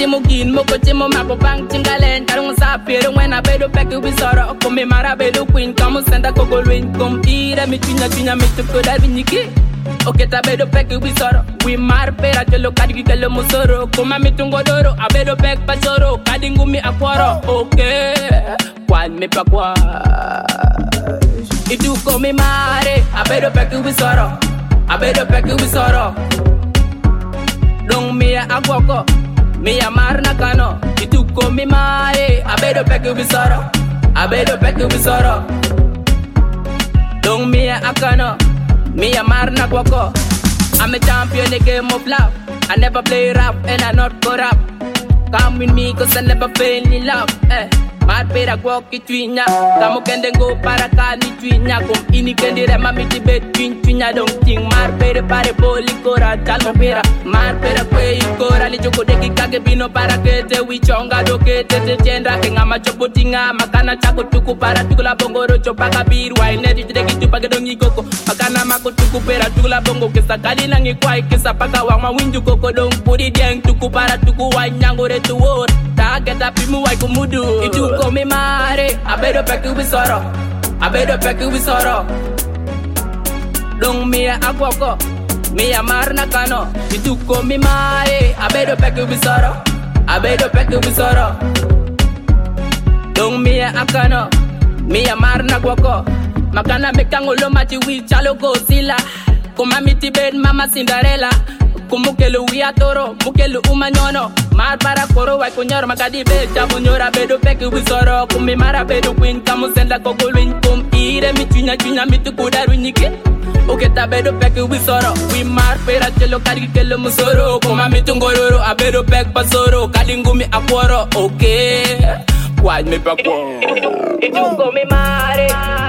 Timugin, Moko Timo Mako Bang Tingalen, Karung Sapir, when I bedo pack with sorrow, come Marabedo Queen, come send a coco wing, come eat a mituna, me to put that in Niki. Okay, Tabedo pack with sorrow, we marpera to look at you, Musoro, come a mitungodoro, a bedo pack pasoro, Kadingumi Aquaro, okay, one me paqua. If you call me mare, I bedo pack with sorrow, I bedo pack with sorrow. Don't me a aquaco. Me a marna cano, y tú con mi mae. I better pack you with sorrow, I better pack you with sorrow. Don't me a cano, me a marna quaco. I'm a champion in the game of love. I never play rap and I not corrupt. Come with me cause I never fail in love. Mad pera kwaki twinya, kamu kende go para kani twinya. Kum ini kende rema miti bet twinya dong ting. Mad pera pare poli kora talo pera. Mad pera kwe ikora li joko deki kage bino para kete wichonga doke tete chendra kenga machopo tinga makana chako tuku para tukula bongo rocho paka biru wa inedi deki tupage dongi koko makana mako tuku pera tukula bongo kesa kali nangi kwai kesa paka wang mawinju koko dong pudi dieng tuku para tuku wa nyango retu wor ta geta pimu wa kumudu itu call me mare, I better pack you with sorrow, I better pack you with sorrow. Don't me a aquaco, me a marna cano. If you call me mare, I better pack you with sorrow, I better pack you with sorrow. Don't me a cano, me a marna guaco. Makana mekangulo machi with chalo go sila. Kuma miti bed mama Cinderella. Kumukelu wia toro, mukelu umanyono. Mar para koro wa kunyor makadi be jabunyora bedo peki wisoro. Kumi mara bedo queen kamu senda kogolwin kum ire mi chunya mitu kudaru nyiki. Oketa bedo peki wisoro. We mar pera chelo kari kelo musoro. Kuma mitungororo a bedo pek pasoro. Kadingumi akworo, okay. Why me pakwo? If you go me mare,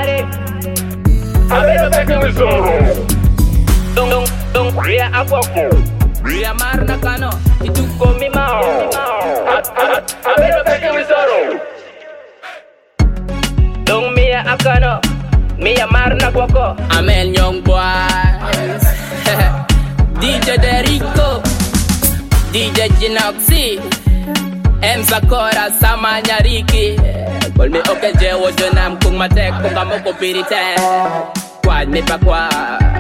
a bedo peki wisoro. Don't ria akwoko. Ria marna cano, y tú con mi mao. A ver lo que me soro. Don't me a cano, me a marna guaco. Amel young boys. DJ Derico, DJ Ginoxy, M Sakura Samanya Riki. Call me okay, je wo jonam kung matek kung kamo ko pirite. Kwad me pa kwa.